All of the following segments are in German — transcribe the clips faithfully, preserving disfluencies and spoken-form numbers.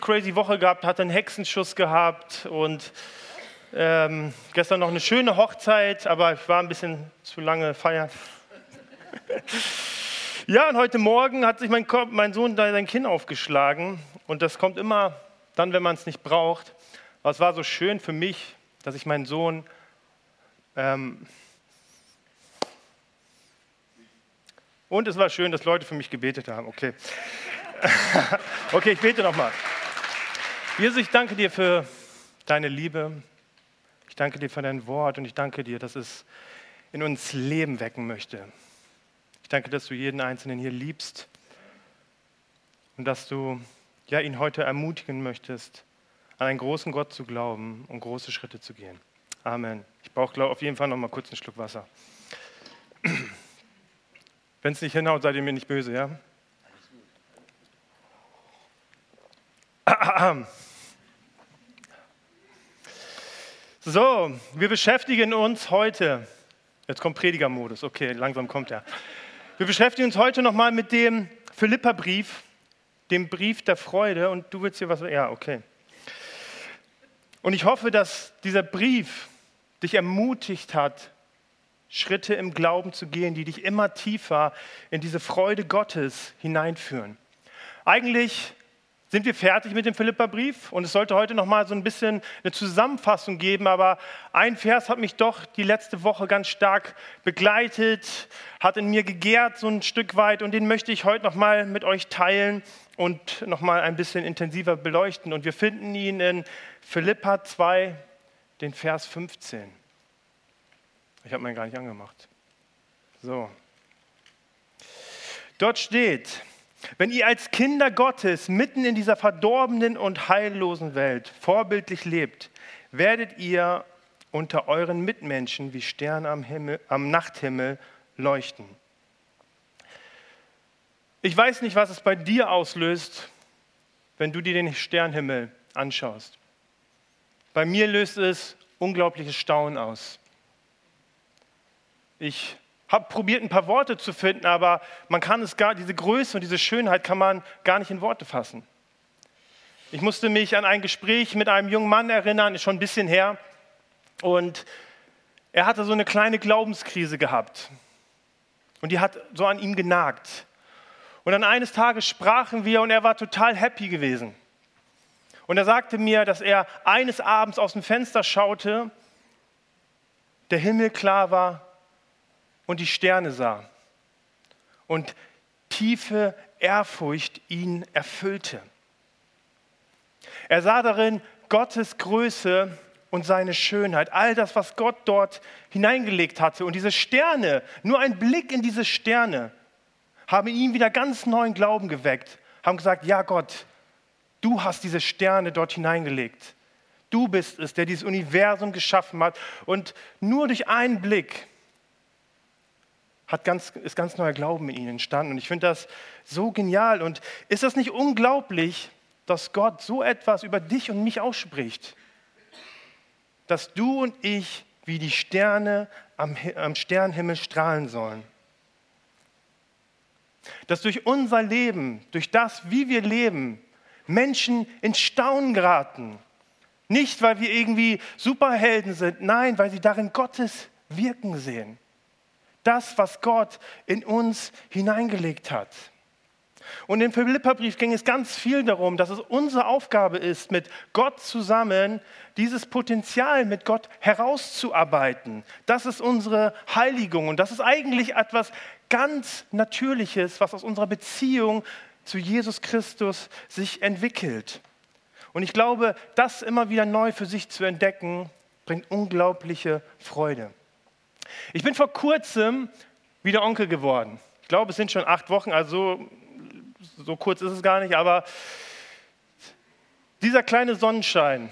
crazy Woche gehabt, hatte einen Hexenschuss gehabt und ähm, gestern noch eine schöne Hochzeit, aber ich war ein bisschen zu lange feiern. Ja, und heute Morgen hat sich mein, mein Sohn da sein Kinn aufgeschlagen und das kommt immer dann, wenn man es nicht braucht. Aber es war so schön für mich, dass ich meinen Sohn ähm, und es war schön, dass Leute für mich gebetet haben. Okay, okay, ich bete nochmal. Jesus, ich danke dir für deine Liebe. Ich danke dir für dein Wort und ich danke dir, dass es in uns Leben wecken möchte. Ich danke, dass du jeden Einzelnen hier liebst und dass du ja, ihn heute ermutigen möchtest, an einen großen Gott zu glauben und große Schritte zu gehen. Amen. Ich brauche auf jeden Fall noch mal kurz einen Schluck Wasser. Wenn es nicht hinhaut, seid ihr mir nicht böse, ja? So, wir beschäftigen uns heute, jetzt kommt Predigermodus, okay, langsam kommt er. Wir beschäftigen uns heute nochmal mit dem Philipperbrief, dem Brief der Freude und du willst hier was, ja, okay. Und ich hoffe, dass dieser Brief dich ermutigt hat, Schritte im Glauben zu gehen, die dich immer tiefer in diese Freude Gottes hineinführen. Eigentlich sind wir fertig mit dem Philipperbrief und es sollte heute noch mal so ein bisschen eine Zusammenfassung geben, aber ein Vers hat mich doch die letzte Woche ganz stark begleitet, hat in mir gegärt so ein Stück weit und den möchte ich heute noch mal mit euch teilen und noch mal ein bisschen intensiver beleuchten. Und wir finden ihn in Philipper zwei, den Vers fünfzehn. Ich habe meinen gar nicht angemacht. So. Dort steht: Wenn ihr als Kinder Gottes mitten in dieser verdorbenen und heillosen Welt vorbildlich lebt, werdet ihr unter euren Mitmenschen wie Sterne am, Himmel, am Nachthimmel leuchten. Ich weiß nicht, was es bei dir auslöst, wenn du dir den Sternenhimmel anschaust. Bei mir löst es unglaubliches Staunen aus. Ich habe probiert, ein paar Worte zu finden, aber man kann es gar, diese Größe und diese Schönheit kann man gar nicht in Worte fassen. Ich musste mich an ein Gespräch mit einem jungen Mann erinnern, ist schon ein bisschen her, und er hatte so eine kleine Glaubenskrise gehabt und die hat so an ihm genagt. Und dann eines Tages sprachen wir und er war total happy gewesen. Und er sagte mir, dass er eines Abends aus dem Fenster schaute, der Himmel klar war und die Sterne sah und tiefe Ehrfurcht ihn erfüllte. Er sah darin Gottes Größe und seine Schönheit, all das, was Gott dort hineingelegt hatte. Und diese Sterne, nur ein Blick in diese Sterne, haben in ihm wieder ganz neuen Glauben geweckt, haben gesagt, ja Gott, du hast diese Sterne dort hineingelegt. Du bist es, der dieses Universum geschaffen hat. Und nur durch einen Blick Hat ganz, ist ganz neuer Glauben in ihnen entstanden. Und ich finde das so genial. Und ist das nicht unglaublich, dass Gott so etwas über dich und mich ausspricht? Dass du und ich wie die Sterne am, am Sternenhimmel strahlen sollen. Dass durch unser Leben, durch das, wie wir leben, Menschen in Staunen geraten. Nicht, weil wir irgendwie Superhelden sind, nein, weil sie darin Gottes Wirken sehen. Das, was Gott in uns hineingelegt hat. Und im Philipperbrief ging es ganz viel darum, dass es unsere Aufgabe ist, mit Gott zusammen dieses Potenzial mit Gott herauszuarbeiten. Das ist unsere Heiligung und das ist eigentlich etwas ganz Natürliches, was aus unserer Beziehung zu Jesus Christus sich entwickelt. Und ich glaube, das immer wieder neu für sich zu entdecken, bringt unglaubliche Freude. Ich bin vor kurzem wieder Onkel geworden. Ich glaube, es sind schon acht Wochen, also so, so kurz ist es gar nicht, aber dieser kleine Sonnenschein,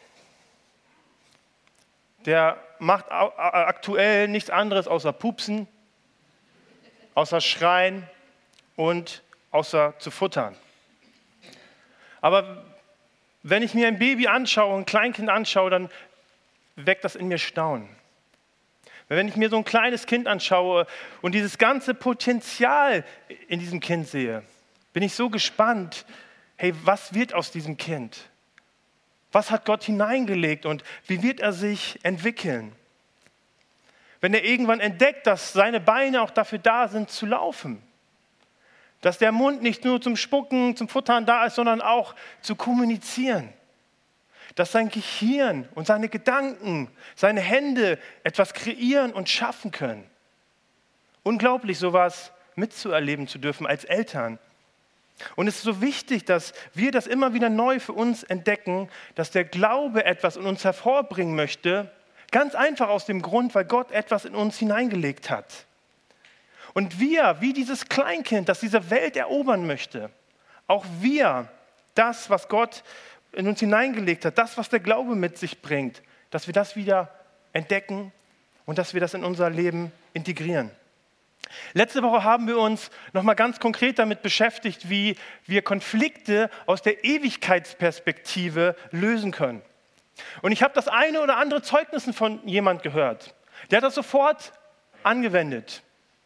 der macht aktuell nichts anderes außer pupsen, außer schreien und außer zu futtern. Aber wenn ich mir ein Baby anschaue, ein Kleinkind anschaue, dann weckt das in mir Staunen. Wenn ich mir so ein kleines Kind anschaue und dieses ganze Potenzial in diesem Kind sehe, bin ich so gespannt, hey, was wird aus diesem Kind? Was hat Gott hineingelegt und wie wird er sich entwickeln? Wenn er irgendwann entdeckt, dass seine Beine auch dafür da sind, zu laufen, dass der Mund nicht nur zum Spucken, zum Futtern da ist, sondern auch zu kommunizieren, dass sein Gehirn und seine Gedanken, seine Hände etwas kreieren und schaffen können. Unglaublich, sowas mitzuerleben zu dürfen als Eltern. Und es ist so wichtig, dass wir das immer wieder neu für uns entdecken, dass der Glaube etwas in uns hervorbringen möchte, ganz einfach aus dem Grund, weil Gott etwas in uns hineingelegt hat. Und wir, wie dieses Kleinkind, das diese Welt erobern möchte, auch wir, das, was Gott in uns hineingelegt hat, das, was der Glaube mit sich bringt, dass wir das wieder entdecken und dass wir das in unser Leben integrieren. Letzte Woche haben wir uns nochmal ganz konkret damit beschäftigt, wie wir Konflikte aus der Ewigkeitsperspektive lösen können. Und ich habe das eine oder andere Zeugnis von jemand gehört. Der hat das sofort angewendet.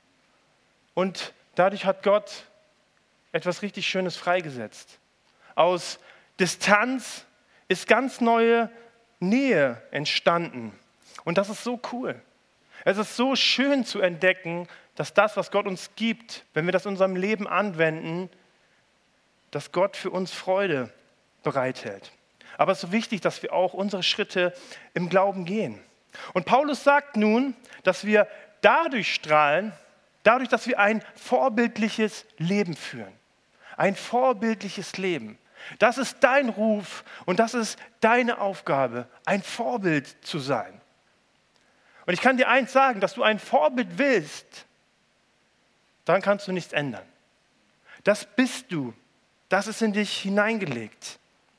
Und dadurch hat Gott etwas richtig Schönes freigesetzt. Aus Distanz ist ganz neue Nähe entstanden. Und das ist so cool. Es ist so schön zu entdecken, dass das, was Gott uns gibt, wenn wir das in unserem Leben anwenden, dass Gott für uns Freude bereithält. Aber es ist so wichtig, dass wir auch unsere Schritte im Glauben gehen. Und Paulus sagt nun, dass wir dadurch strahlen, dadurch, dass wir ein vorbildliches Leben führen. Ein vorbildliches Leben. Das ist dein Ruf und das ist deine Aufgabe, ein Vorbild zu sein. Und ich kann dir eins sagen, dass du ein Vorbild willst, dann kannst du nichts ändern. Das bist du. Das ist in dich hineingelegt.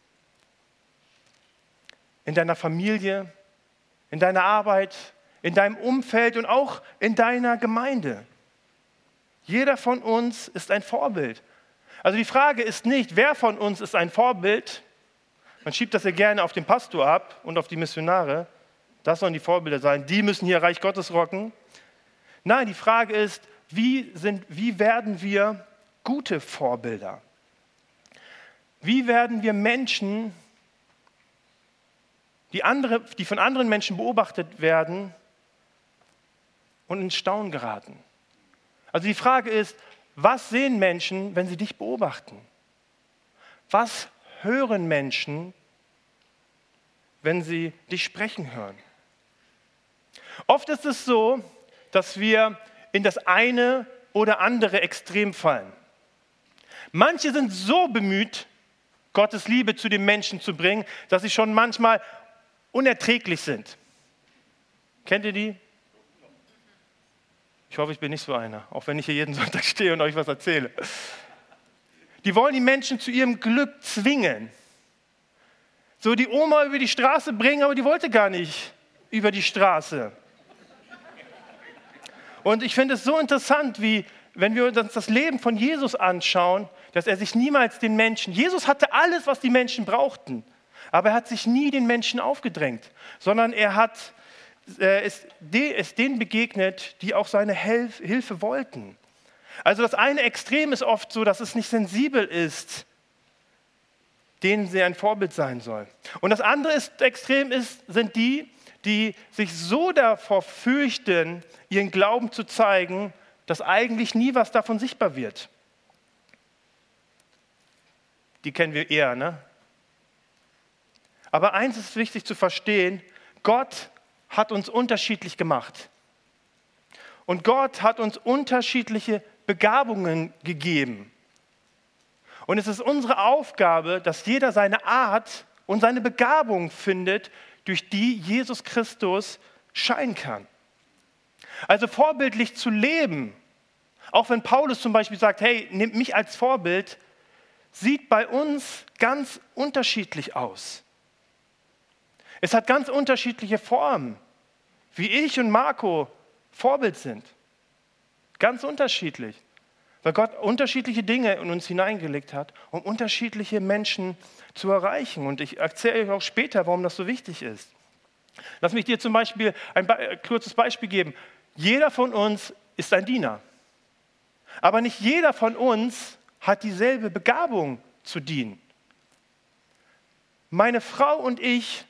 In deiner Familie, in deiner Arbeit, in deinem Umfeld und auch in deiner Gemeinde. Jeder von uns ist ein Vorbild. Also die Frage ist nicht, wer von uns ist ein Vorbild. Man schiebt das ja gerne auf den Pastor ab und auf die Missionare. Das sollen die Vorbilder sein. Die müssen hier Reich Gottes rocken. Nein, die Frage ist, wie, sind, wie werden wir gute Vorbilder? Wie werden wir Menschen, die, andere, die von anderen Menschen beobachtet werden und in Staunen geraten? Also die Frage ist, was sehen Menschen, wenn sie dich beobachten? Was hören Menschen, wenn sie dich sprechen hören? Oft ist es so, dass wir in das eine oder andere Extrem fallen. Manche sind so bemüht, Gottes Liebe zu den Menschen zu bringen, dass sie schon manchmal unerträglich sind. Kennt ihr die? Ich hoffe, ich bin nicht so einer, auch wenn ich hier jeden Sonntag stehe und euch was erzähle. Die wollen die Menschen zu ihrem Glück zwingen. So die Oma über die Straße bringen, aber die wollte gar nicht über die Straße. Und ich finde es so interessant, wie, wenn wir uns das Leben von Jesus anschauen, dass er sich niemals den Menschen, Jesus hatte alles, was die Menschen brauchten, aber er hat sich nie den Menschen aufgedrängt, sondern er hat, äh, ist, de, ist denen begegnet, die auch seine Helf, Hilfe wollten. Also das eine Extrem ist oft so, dass es nicht sensibel ist, denen sie ein Vorbild sein soll. Und das andere ist, Extrem ist, sind die, die sich so davor fürchten, ihren Glauben zu zeigen, dass eigentlich nie was davon sichtbar wird. Die kennen wir eher, ne? Aber eins ist wichtig zu verstehen, Gott hat uns unterschiedlich gemacht. Und Gott hat uns unterschiedliche Begabungen gegeben. Und es ist unsere Aufgabe, dass jeder seine Art und seine Begabung findet, durch die Jesus Christus scheinen kann. Also vorbildlich zu leben, auch wenn Paulus zum Beispiel sagt, hey, nehmt mich als Vorbild, sieht bei uns ganz unterschiedlich aus. Es hat ganz unterschiedliche Formen, wie ich und Marco Vorbild sind. Ganz unterschiedlich, weil Gott unterschiedliche Dinge in uns hineingelegt hat, um unterschiedliche Menschen zu erreichen. Und ich erzähle euch auch später, warum das so wichtig ist. Lass mich dir zum Beispiel ein Be- kurzes Beispiel geben. Jeder von uns ist ein Diener. Aber nicht jeder von uns hat dieselbe Begabung zu dienen. Meine Frau und ich,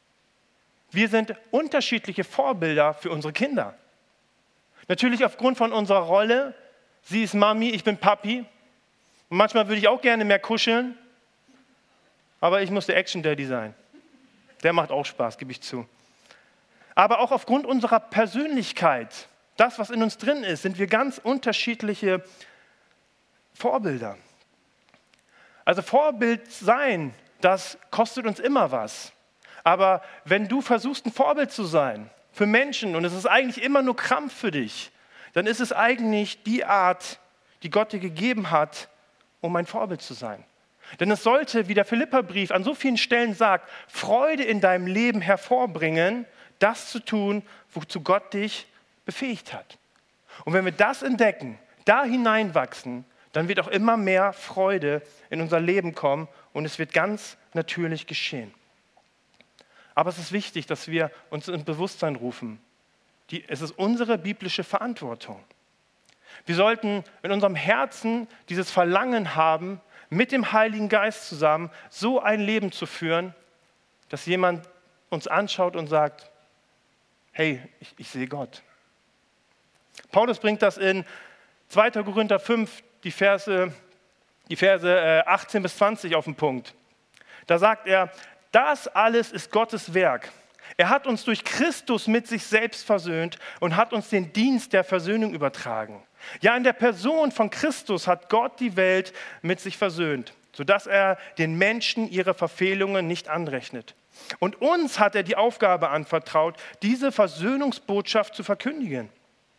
wir sind unterschiedliche Vorbilder für unsere Kinder. Natürlich aufgrund von unserer Rolle. Sie ist Mami, ich bin Papi. Und manchmal würde ich auch gerne mehr kuscheln, aber ich muss der Action-Daddy sein. Der macht auch Spaß, gebe ich zu. Aber auch aufgrund unserer Persönlichkeit, das, was in uns drin ist, sind wir ganz unterschiedliche Vorbilder. Also Vorbild sein, das kostet uns immer was. Aber wenn du versuchst, ein Vorbild zu sein für Menschen und es ist eigentlich immer nur Krampf für dich, dann ist es eigentlich die Art, die Gott dir gegeben hat, um ein Vorbild zu sein. Denn es sollte, wie der Philipperbrief an so vielen Stellen sagt, Freude in deinem Leben hervorbringen, das zu tun, wozu Gott dich befähigt hat. Und wenn wir das entdecken, da hineinwachsen, dann wird auch immer mehr Freude in unser Leben kommen und es wird ganz natürlich geschehen. Aber es ist wichtig, dass wir uns ins Bewusstsein rufen. Die, es ist unsere biblische Verantwortung. Wir sollten in unserem Herzen dieses Verlangen haben, mit dem Heiligen Geist zusammen so ein Leben zu führen, dass jemand uns anschaut und sagt, hey, ich, ich sehe Gott. Paulus bringt das in zweiter Korinther fünf, die Verse, die Verse achtzehn bis zwanzig auf den Punkt. Da sagt er, das alles ist Gottes Werk. Er hat uns durch Christus mit sich selbst versöhnt und hat uns den Dienst der Versöhnung übertragen. Ja, in der Person von Christus hat Gott die Welt mit sich versöhnt, sodass er den Menschen ihre Verfehlungen nicht anrechnet. Und uns hat er die Aufgabe anvertraut, diese Versöhnungsbotschaft zu verkündigen.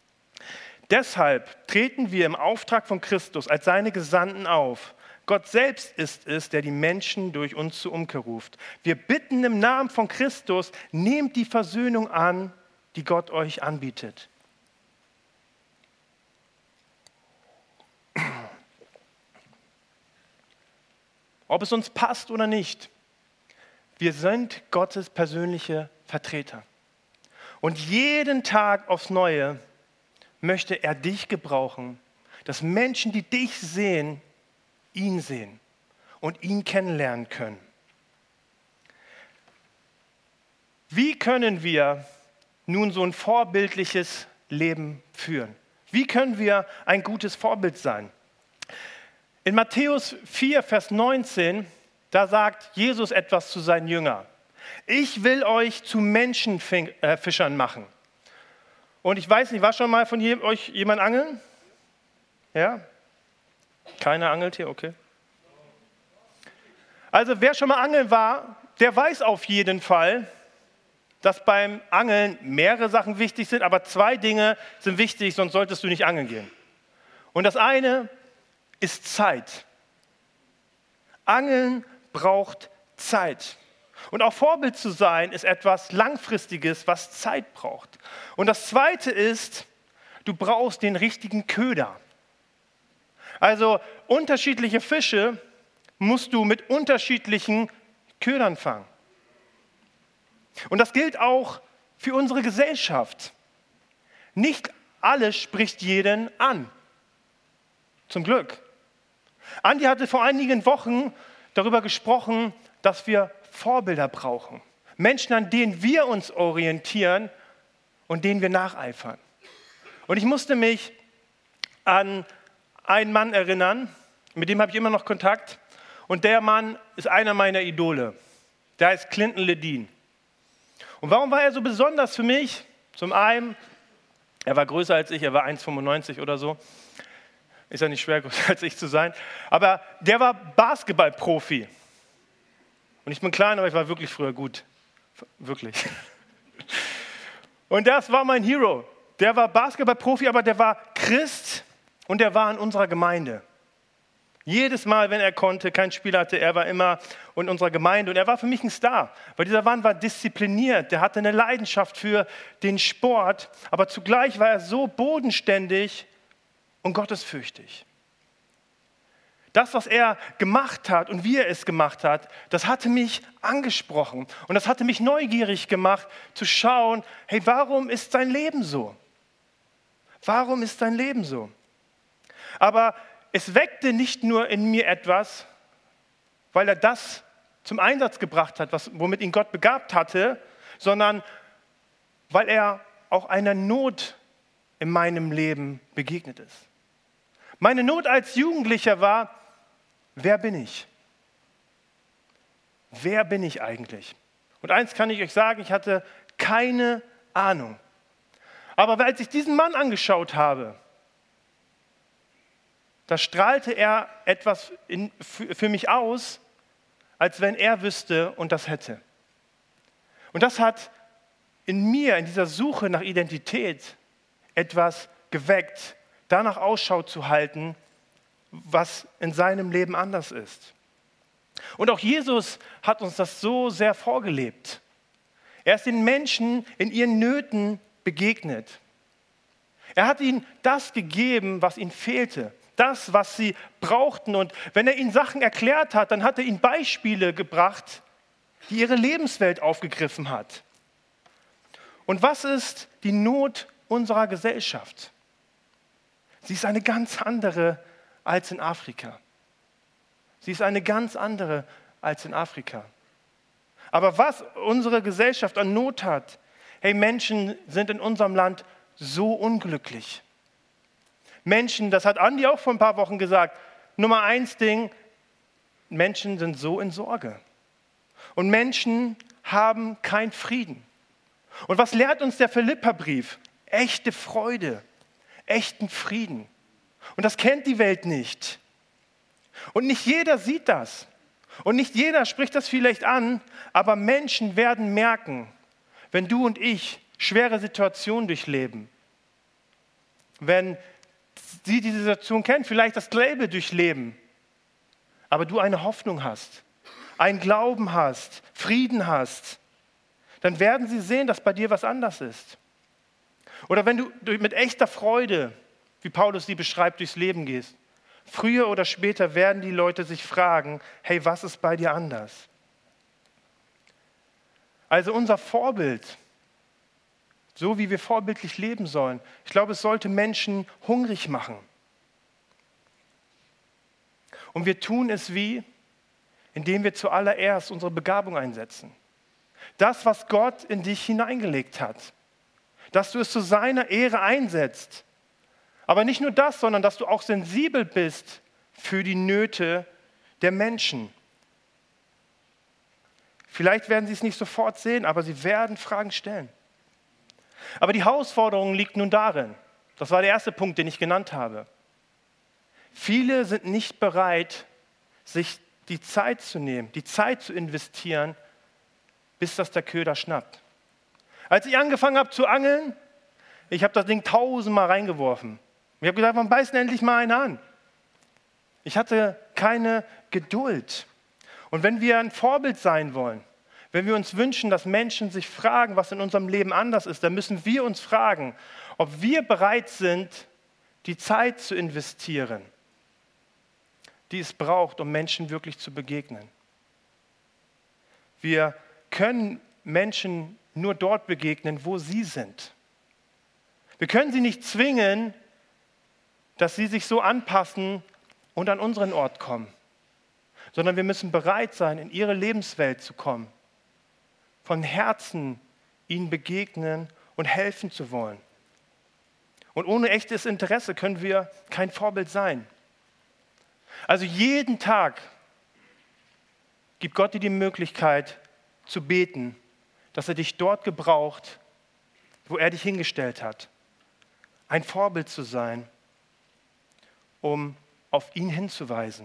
Deshalb treten wir im Auftrag von Christus als seine Gesandten auf. Gott selbst ist es, der die Menschen durch uns zur Umkehr ruft. Wir bitten im Namen von Christus, nehmt die Versöhnung an, die Gott euch anbietet. Ob es uns passt oder nicht, wir sind Gottes persönliche Vertreter. Und jeden Tag aufs Neue möchte er dich gebrauchen, dass Menschen, die dich sehen, ihn sehen und ihn kennenlernen können. Wie können wir nun so ein vorbildliches Leben führen? Wie können wir ein gutes Vorbild sein? In Matthäus vier, Vers neunzehn, da sagt Jesus etwas zu seinen Jüngern. Ich will euch zu Menschenfischern machen. Und ich weiß nicht, war schon mal von euch jemand angeln? Ja? Keiner angelt hier, okay. Also wer schon mal angeln war, der weiß auf jeden Fall, dass beim Angeln mehrere Sachen wichtig sind, aber zwei Dinge sind wichtig, sonst solltest du nicht angeln gehen. Und das eine ist Zeit. Angeln braucht Zeit. Und auch Vorbild zu sein ist etwas Langfristiges, was Zeit braucht. Und das zweite ist, du brauchst den richtigen Köder. Also unterschiedliche Fische musst du mit unterschiedlichen Ködern fangen. Und das gilt auch für unsere Gesellschaft. Nicht alles spricht jeden an. Zum Glück. Andi hatte vor einigen Wochen darüber gesprochen, dass wir Vorbilder brauchen. Menschen, an denen wir uns orientieren und denen wir nacheifern. Und ich musste mich an einen Mann erinnern, mit dem habe ich immer noch Kontakt. Und der Mann ist einer meiner Idole. Der heißt Clinton Ledeen. Und warum war er so besonders für mich? Zum einen, er war größer als ich, er war eins Komma fünfundneunzig oder so. Ist ja nicht schwer, größer als ich zu sein. Aber der war Basketballprofi. Und ich bin klein, aber ich war wirklich früher gut. Wirklich. Und das war mein Hero. Der war Basketballprofi, aber der war Christ und der war in unserer Gemeinde. Jedes Mal, wenn er konnte, kein Spiel hatte, er war immer in unserer Gemeinde. Und er war für mich ein Star, weil dieser Mann war diszipliniert. Der hatte eine Leidenschaft für den Sport, aber zugleich war er so bodenständig und gottesfürchtig. Das, was er gemacht hat und wie er es gemacht hat, das hatte mich angesprochen. Und das hatte mich neugierig gemacht, zu schauen, hey, warum ist sein Leben so? Warum ist sein Leben so? Aber es weckte nicht nur in mir etwas, weil er das zum Einsatz gebracht hat, was, womit ihn Gott begabt hatte, sondern weil er auch einer Not in meinem Leben begegnet ist. Meine Not als Jugendlicher war, wer bin ich? Wer bin ich eigentlich? Und eins kann ich euch sagen, ich hatte keine Ahnung. Aber als ich diesen Mann angeschaut habe, da strahlte er etwas in, für, für mich aus, als wenn er wüsste und das hätte. Und das hat in mir, in dieser Suche nach Identität, etwas geweckt, danach Ausschau zu halten, was in seinem Leben anders ist. Und auch Jesus hat uns das so sehr vorgelebt. Er ist den Menschen in ihren Nöten begegnet. Er hat ihnen das gegeben, was ihnen fehlte, das, was sie brauchten. Und wenn er ihnen Sachen erklärt hat, dann hat er ihnen Beispiele gebracht, die ihre Lebenswelt aufgegriffen hat. Und was ist die Not unserer Gesellschaft? Sie ist eine ganz andere als in Afrika. Sie ist eine ganz andere als in Afrika. Aber was unsere Gesellschaft an Not hat, hey, Menschen sind in unserem Land so unglücklich. Menschen, das hat Andi auch vor ein paar Wochen gesagt, Nummer eins Ding, Menschen sind so in Sorge. Und Menschen haben keinen Frieden. Und was lehrt uns der Philipperbrief? Echte Freude, echten Frieden. Und das kennt die Welt nicht. Und nicht jeder sieht das. Und nicht jeder spricht das vielleicht an, aber Menschen werden merken, wenn du und ich schwere Situationen durchleben, wenn sie diese Situation kennen, vielleicht das Label durchleben, aber du eine Hoffnung hast, einen Glauben hast, Frieden hast, dann werden sie sehen, dass bei dir was anders ist. Oder wenn du mit echter Freude, wie Paulus sie beschreibt, durchs Leben gehst, früher oder später werden die Leute sich fragen, hey, was ist bei dir anders? Also unser Vorbild, so wie wir vorbildlich leben sollen, ich glaube, es sollte Menschen hungrig machen. Und wir tun es wie? Indem wir zuallererst unsere Begabung einsetzen. Das, was Gott in dich hineingelegt hat. Dass du es zu seiner Ehre einsetzt. Aber nicht nur das, sondern dass du auch sensibel bist für die Nöte der Menschen. Vielleicht werden sie es nicht sofort sehen, aber sie werden Fragen stellen. Aber die Herausforderung liegt nun darin, das war der erste Punkt, den ich genannt habe. Viele sind nicht bereit, sich die Zeit zu nehmen, die Zeit zu investieren, bis das der Köder schnappt. Als ich angefangen habe zu angeln, ich habe das Ding tausendmal reingeworfen. Ich habe gesagt, man beißt endlich mal einen an. Ich hatte keine Geduld. Und wenn wir ein Vorbild sein wollen, wenn wir uns wünschen, dass Menschen sich fragen, was in unserem Leben anders ist, dann müssen wir uns fragen, ob wir bereit sind, die Zeit zu investieren, die es braucht, um Menschen wirklich zu begegnen. Wir können Menschen nur dort begegnen, wo sie sind. Wir können sie nicht zwingen, dass sie sich so anpassen und an unseren Ort kommen, sondern wir müssen bereit sein, in ihre Lebenswelt zu kommen, von Herzen ihnen begegnen und helfen zu wollen. Und ohne echtes Interesse können wir kein Vorbild sein. Also jeden Tag gibt Gott dir die Möglichkeit zu beten, dass er dich dort gebraucht, wo er dich hingestellt hat. Ein Vorbild zu sein, um auf ihn hinzuweisen.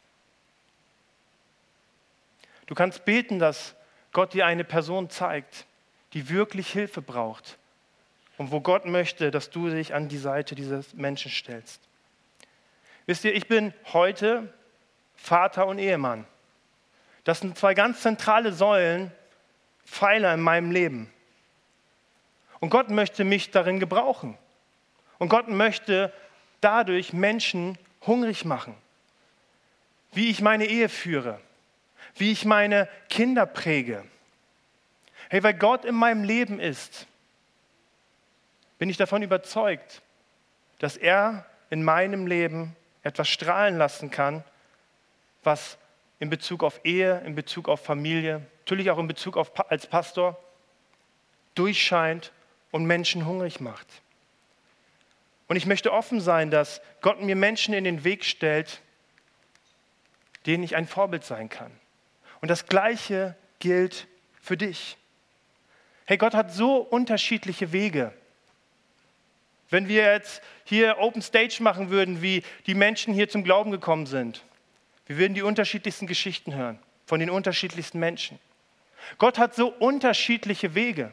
Du kannst beten, dass Gott dir eine Person zeigt, die wirklich Hilfe braucht und wo Gott möchte, dass du dich an die Seite dieses Menschen stellst. Wisst ihr, ich bin heute Vater und Ehemann. Das sind zwei ganz zentrale Säulen, Pfeiler in meinem Leben. Und Gott möchte mich darin gebrauchen. Und Gott möchte dadurch Menschen hungrig machen. Wie ich meine Ehe führe, wie ich meine Kinder präge. Hey, weil Gott in meinem Leben ist, bin ich davon überzeugt, dass er in meinem Leben etwas strahlen lassen kann, was in Bezug auf Ehe, in Bezug auf Familie, natürlich auch in Bezug auf als Pastor, durchscheint und Menschen hungrig macht. Und ich möchte offen sein, dass Gott mir Menschen in den Weg stellt, denen ich ein Vorbild sein kann. Und das Gleiche gilt für dich. Hey, Gott hat so unterschiedliche Wege. Wenn wir jetzt hier Open Stage machen würden, wie die Menschen hier zum Glauben gekommen sind, wir würden die unterschiedlichsten Geschichten hören, von den unterschiedlichsten Menschen. Gott hat so unterschiedliche Wege.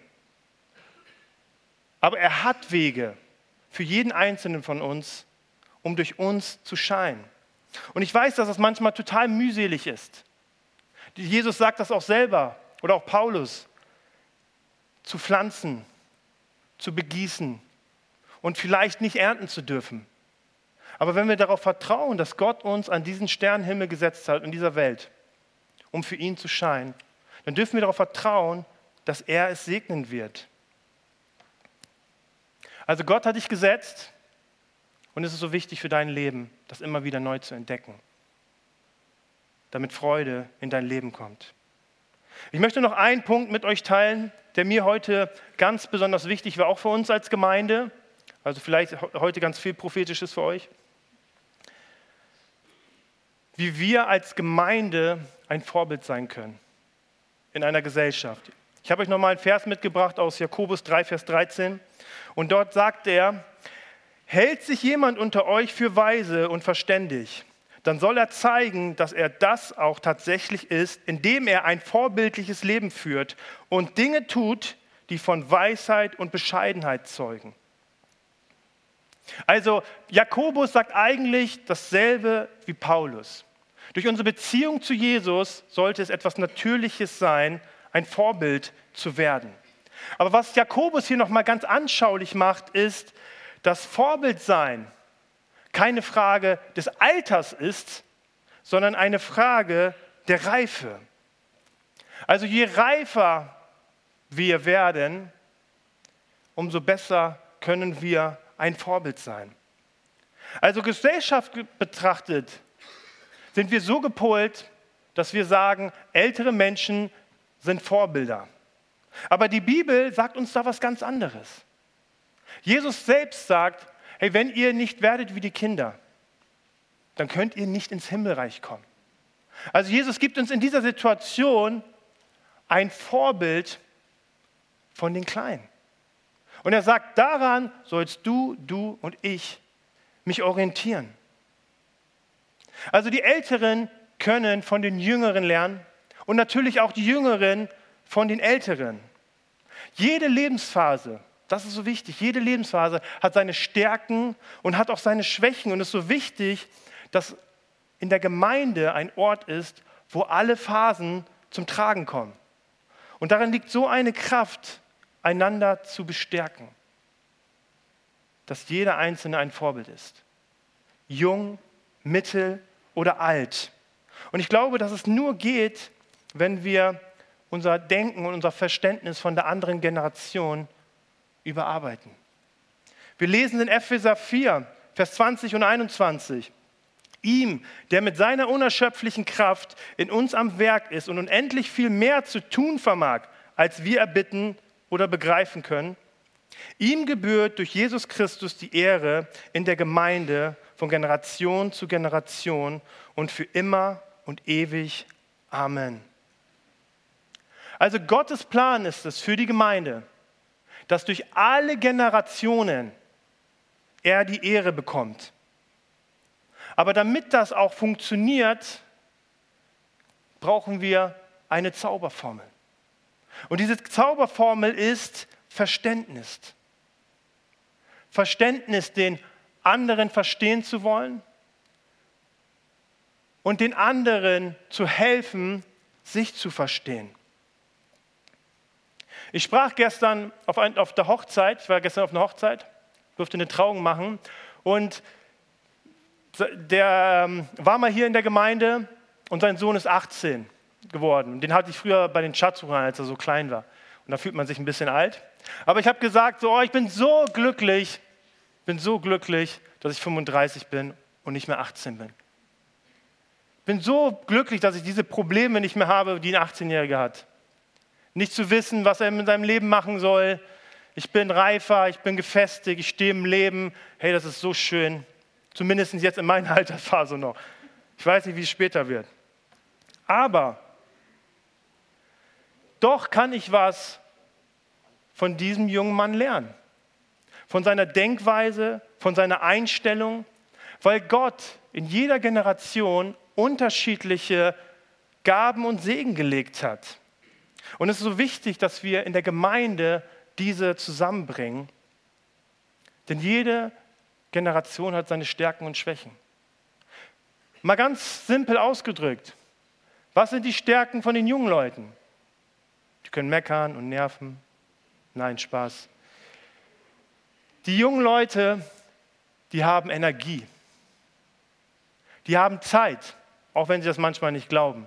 Aber er hat Wege für jeden Einzelnen von uns, um durch uns zu scheinen. Und ich weiß, dass das manchmal total mühselig ist. Jesus sagt das auch selber, oder auch Paulus, zu pflanzen, zu begießen und vielleicht nicht ernten zu dürfen. Aber wenn wir darauf vertrauen, dass Gott uns an diesen Sternenhimmel gesetzt hat in dieser Welt, um für ihn zu scheinen, dann dürfen wir darauf vertrauen, dass er es segnen wird. Also Gott hat dich gesetzt und es ist so wichtig für dein Leben, das immer wieder neu zu entdecken, damit Freude in dein Leben kommt. Ich möchte noch einen Punkt mit euch teilen, der mir heute ganz besonders wichtig war, auch für uns als Gemeinde, also vielleicht heute ganz viel Prophetisches für euch. Wie wir als Gemeinde ein Vorbild sein können in einer Gesellschaft. Ich habe euch nochmal einen Vers mitgebracht aus Jakobus drei, Vers dreizehn. Und dort sagt er, hält sich jemand unter euch für weise und verständig, dann soll er zeigen, dass er das auch tatsächlich ist, indem er ein vorbildliches Leben führt und Dinge tut, die von Weisheit und Bescheidenheit zeugen. Also Jakobus sagt eigentlich dasselbe wie Paulus. Durch unsere Beziehung zu Jesus sollte es etwas Natürliches sein, ein Vorbild zu werden. Aber was Jakobus hier nochmal ganz anschaulich macht, ist, dass Vorbildsein keine Frage des Alters ist, sondern eine Frage der Reife. Also je reifer wir werden, umso besser können wir ein Vorbild sein. Also gesellschaftlich betrachtet sind wir so gepolt, dass wir sagen, ältere Menschen sind Vorbilder. Aber die Bibel sagt uns da was ganz anderes. Jesus selbst sagt, hey, wenn ihr nicht werdet wie die Kinder, dann könnt ihr nicht ins Himmelreich kommen. Also Jesus gibt uns in dieser Situation ein Vorbild von den Kleinen. Und er sagt, daran sollst du, du und ich mich orientieren. Also die Älteren können von den Jüngeren lernen und natürlich auch die Jüngeren von den Älteren. Jede Lebensphase, das ist so wichtig, jede Lebensphase hat seine Stärken und hat auch seine Schwächen. Und es ist so wichtig, dass in der Gemeinde ein Ort ist, wo alle Phasen zum Tragen kommen. Und darin liegt so eine Kraft, einander zu bestärken, dass jeder Einzelne ein Vorbild ist. Jung, mittel oder alt. Und ich glaube, dass es nur geht, wenn wir unser Denken und unser Verständnis von der anderen Generation überarbeiten. Wir lesen in Epheser vier, Vers zwanzig und einundzwanzig. Ihm, der mit seiner unerschöpflichen Kraft in uns am Werk ist und unendlich viel mehr zu tun vermag, als wir erbitten oder begreifen können, ihm gebührt durch Jesus Christus die Ehre in der Gemeinde von Generation zu Generation und für immer und ewig. Amen. Also Gottes Plan ist es für die Gemeinde, dass durch alle Generationen er die Ehre bekommt. Aber damit das auch funktioniert, brauchen wir eine Zauberformel. Und diese Zauberformel ist Verständnis. Verständnis, den anderen verstehen zu wollen und den anderen zu helfen, sich zu verstehen. Ich sprach gestern auf, ein, auf der Hochzeit, ich war gestern auf einer Hochzeit, durfte eine Trauung machen und der ähm, war mal hier in der Gemeinde und sein Sohn ist achtzehn geworden. Den hatte ich früher bei den Schatzsuchern, als er so klein war. Und da fühlt man sich ein bisschen alt. Aber ich habe gesagt, so, oh, ich bin so glücklich, bin so glücklich, dass ich fünfunddreißig bin und nicht mehr achtzehn bin. bin so glücklich, dass ich diese Probleme nicht mehr habe, die ein achtzehnjähriger hat. Nicht zu wissen, was er in seinem Leben machen soll. Ich bin reifer, ich bin gefestigt, ich stehe im Leben. Hey, das ist so schön. Zumindest jetzt in meiner Altersphase noch. Ich weiß nicht, wie es später wird. Aber doch kann ich was von diesem jungen Mann lernen. Von seiner Denkweise, von seiner Einstellung. Weil Gott in jeder Generation unterschiedliche Gaben und Segen gelegt hat. Und es ist so wichtig, dass wir in der Gemeinde diese zusammenbringen. Denn jede Generation hat seine Stärken und Schwächen. Mal ganz simpel ausgedrückt. Was sind die Stärken von den jungen Leuten? Die können meckern und nerven. Nein, Spaß. Die jungen Leute, die haben Energie. Die haben Zeit, auch wenn sie das manchmal nicht glauben.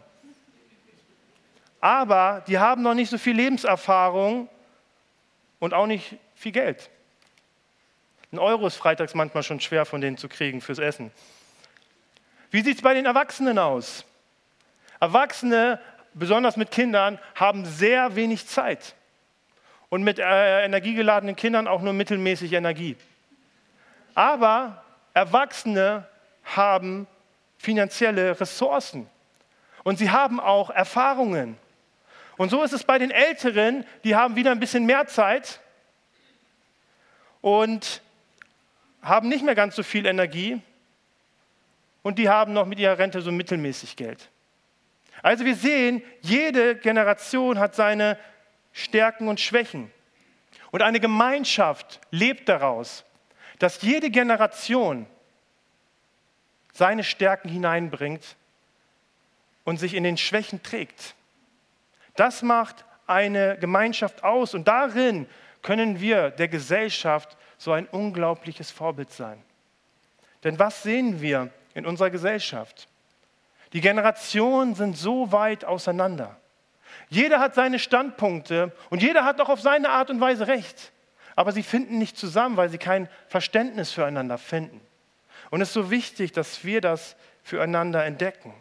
Aber die haben noch nicht so viel Lebenserfahrung und auch nicht viel Geld. Ein Euro ist freitags manchmal schon schwer von denen zu kriegen fürs Essen. Wie sieht es bei den Erwachsenen aus? Erwachsene, besonders mit Kindern, haben sehr wenig Zeit. Und mit äh, energiegeladenen Kindern auch nur mittelmäßig Energie. Aber Erwachsene haben finanzielle Ressourcen. Und sie haben auch Erfahrungen. Und so ist es bei den Älteren, die haben wieder ein bisschen mehr Zeit und haben nicht mehr ganz so viel Energie und die haben noch mit ihrer Rente so mittelmäßig Geld. Also wir sehen, jede Generation hat seine Stärken und Schwächen. Und eine Gemeinschaft lebt daraus, dass jede Generation seine Stärken hineinbringt und sich in den Schwächen trägt. Das macht eine Gemeinschaft aus und darin können wir der Gesellschaft so ein unglaubliches Vorbild sein. Denn was sehen wir in unserer Gesellschaft? Die Generationen sind so weit auseinander. Jeder hat seine Standpunkte und jeder hat auch auf seine Art und Weise recht. Aber sie finden nicht zusammen, weil sie kein Verständnis füreinander finden. Und es ist so wichtig, dass wir das füreinander entdecken.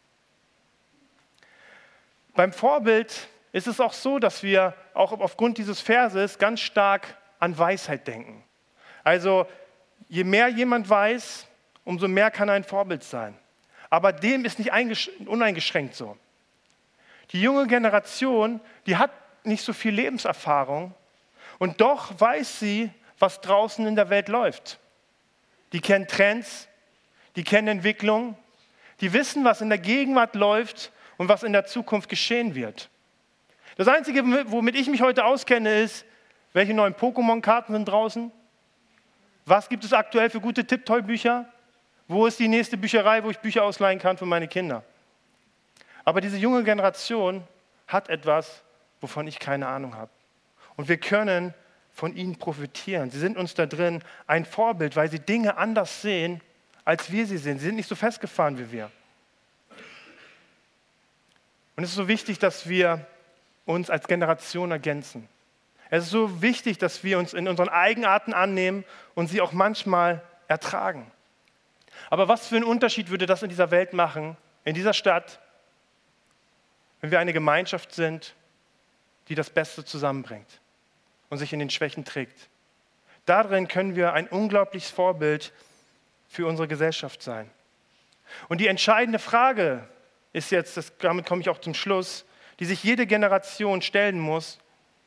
Beim Vorbild ist es auch so, dass wir auch aufgrund dieses Verses ganz stark an Weisheit denken. Also je mehr jemand weiß, umso mehr kann er ein Vorbild sein. Aber dem ist nicht uneingeschränkt so. Die junge Generation, die hat nicht so viel Lebenserfahrung und doch weiß sie, was draußen in der Welt läuft. Die kennen Trends, die kennen Entwicklung, die wissen, was in der Gegenwart läuft und was in der Zukunft geschehen wird. Das Einzige, womit ich mich heute auskenne, ist, welche neuen Pokémon-Karten sind draußen? Was gibt es aktuell für gute Tipptoy-Bücher? Wo ist die nächste Bücherei, wo ich Bücher ausleihen kann für meine Kinder? Aber diese junge Generation hat etwas, wovon ich keine Ahnung habe. Und wir können von ihnen profitieren. Sie sind uns da drin ein Vorbild, weil sie Dinge anders sehen, als wir sie sehen. Sie sind nicht so festgefahren wie wir. Und es ist so wichtig, dass wir uns als Generation ergänzen. Es ist so wichtig, dass wir uns in unseren Eigenarten annehmen und sie auch manchmal ertragen. Aber was für einen Unterschied würde das in dieser Welt machen, in dieser Stadt, wenn wir eine Gemeinschaft sind, die das Beste zusammenbringt und sich in den Schwächen trägt. Darin können wir ein unglaubliches Vorbild für unsere Gesellschaft sein. Und die entscheidende Frage ist jetzt, das, damit komme ich auch zum Schluss, die sich jede Generation stellen muss: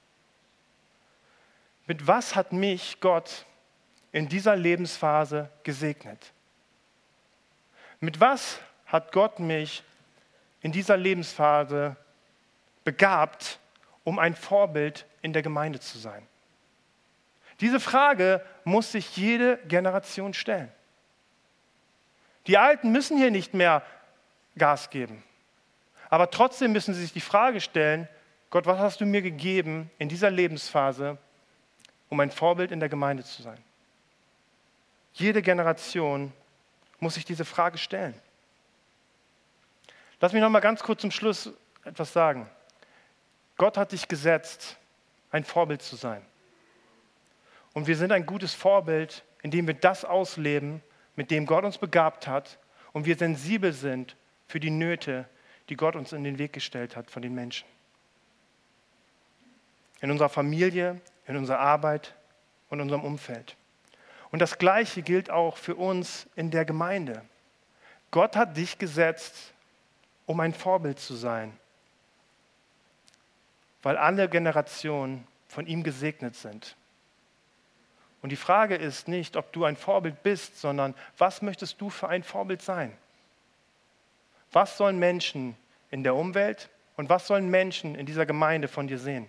Mit was hat mich Gott in dieser Lebensphase gesegnet? Mit was hat Gott mich in dieser Lebensphase begabt, um ein Vorbild in der Gemeinde zu sein? Diese Frage muss sich jede Generation stellen. Die Alten müssen hier nicht mehr Gas geben. Aber trotzdem müssen sie sich die Frage stellen: Gott, was hast du mir gegeben in dieser Lebensphase, um ein Vorbild in der Gemeinde zu sein? Jede Generation muss sich diese Frage stellen. Lass mich noch mal ganz kurz zum Schluss etwas sagen. Gott hat dich gesetzt, ein Vorbild zu sein. Und wir sind ein gutes Vorbild, indem wir das ausleben, mit dem Gott uns begabt hat und wir sensibel sind für die Nöte, die Gott uns in den Weg gestellt hat von den Menschen. In unserer Familie, in unserer Arbeit und in unserem Umfeld. Und das Gleiche gilt auch für uns in der Gemeinde. Gott hat dich gesetzt, um ein Vorbild zu sein, weil alle Generationen von ihm gesegnet sind. Und die Frage ist nicht, ob du ein Vorbild bist, sondern was möchtest du für ein Vorbild sein? Was sollen Menschen in der Umwelt und was sollen Menschen in dieser Gemeinde von dir sehen?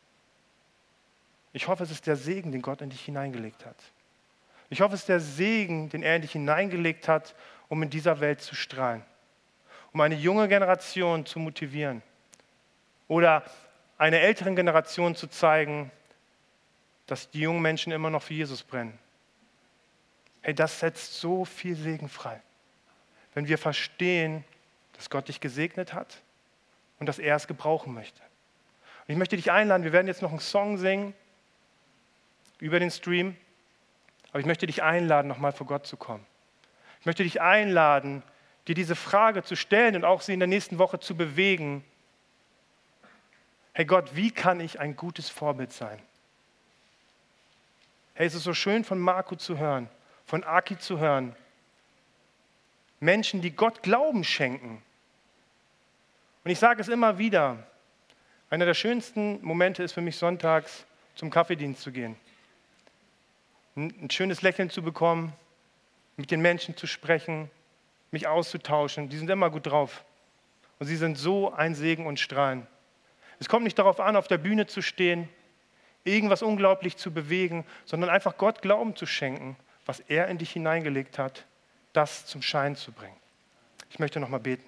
Ich hoffe, es ist der Segen, den Gott in dich hineingelegt hat. Ich hoffe, es ist der Segen, den er in dich hineingelegt hat, um in dieser Welt zu strahlen. Um eine junge Generation zu motivieren. Oder einer älteren Generation zu zeigen, dass die jungen Menschen immer noch für Jesus brennen. Hey, das setzt so viel Segen frei. Wenn wir verstehen, dass Gott dich gesegnet hat und dass er es gebrauchen möchte. Und ich möchte dich einladen, wir werden jetzt noch einen Song singen über den Stream. Aber ich möchte dich einladen, nochmal vor Gott zu kommen. Ich möchte dich einladen, dir diese Frage zu stellen und auch sie in der nächsten Woche zu bewegen. Hey Gott, wie kann ich ein gutes Vorbild sein? Hey, es ist so schön von Marco zu hören, von Aki zu hören. Menschen, die Gott Glauben schenken. Und ich sage es immer wieder, einer der schönsten Momente ist für mich sonntags, zum Kaffeedienst zu gehen. Ein schönes Lächeln zu bekommen, mit den Menschen zu sprechen, mich auszutauschen. Die sind immer gut drauf. Und sie sind so ein Segen und Strahlen. Es kommt nicht darauf an, auf der Bühne zu stehen, irgendwas unglaublich zu bewegen, sondern einfach Gott Glauben zu schenken, was er in dich hineingelegt hat, das zum Schein zu bringen. Ich möchte noch mal beten.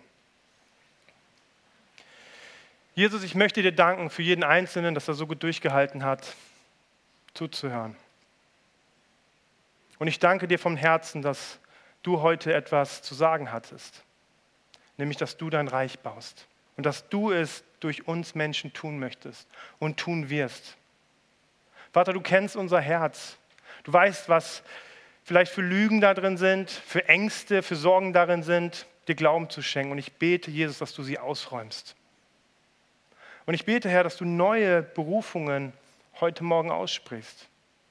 Jesus, ich möchte dir danken für jeden Einzelnen, dass er so gut durchgehalten hat, zuzuhören. Und ich danke dir vom Herzen, dass du heute etwas zu sagen hattest, nämlich, dass du dein Reich baust und dass du es durch uns Menschen tun möchtest und tun wirst. Vater, du kennst unser Herz. Du weißt, was vielleicht für Lügen da drin sind, für Ängste, für Sorgen darin sind, dir Glauben zu schenken. Und ich bete, Jesus, dass du sie ausräumst. Und ich bete, Herr, dass du neue Berufungen heute Morgen aussprichst.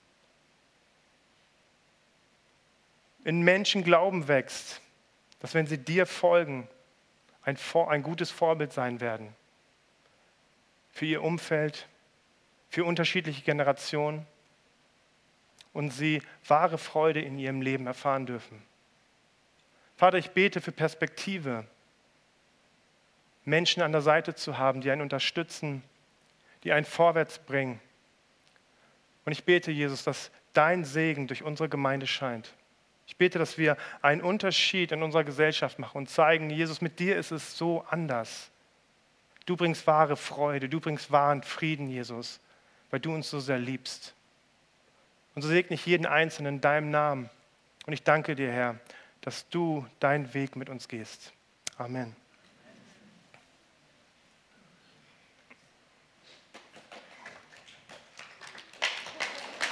In Menschen Glauben wächst, dass wenn sie dir folgen, ein, Vor- ein gutes Vorbild sein werden. Für ihr Umfeld, für unterschiedliche Generationen und sie wahre Freude in ihrem Leben erfahren dürfen. Vater, ich bete für Perspektive, Menschen an der Seite zu haben, die einen unterstützen, die einen vorwärts bringen. Und ich bete, Jesus, dass dein Segen durch unsere Gemeinde scheint. Ich bete, dass wir einen Unterschied in unserer Gesellschaft machen und zeigen, Jesus, mit dir ist es so anders. Du bringst wahre Freude, du bringst wahren Frieden, Jesus, weil du uns so sehr liebst. Und so segne ich jeden Einzelnen in deinem Namen. Und ich danke dir, Herr, dass du deinen Weg mit uns gehst. Amen.